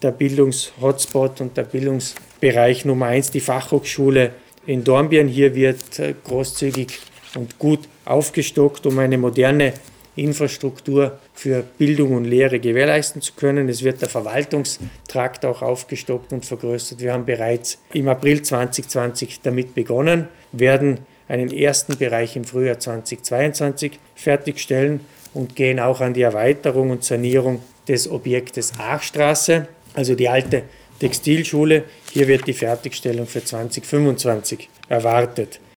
der Bildungshotspot und der Bildungsbereich Nummer 1, die Fachhochschule in Dornbirn. Hier wird großzügig und gut aufgestockt, um eine moderne Infrastruktur für Bildung und Lehre gewährleisten zu können. Es wird der Verwaltungstrakt auch aufgestockt und vergrößert. Wir haben bereits im April 2020 damit begonnen, werden einen ersten Bereich im Frühjahr 2022 fertigstellen und gehen auch an die Erweiterung und Sanierung des Objektes Aachstraße, also die alte Textilschule. Hier wird die Fertigstellung für 2025 erwartet.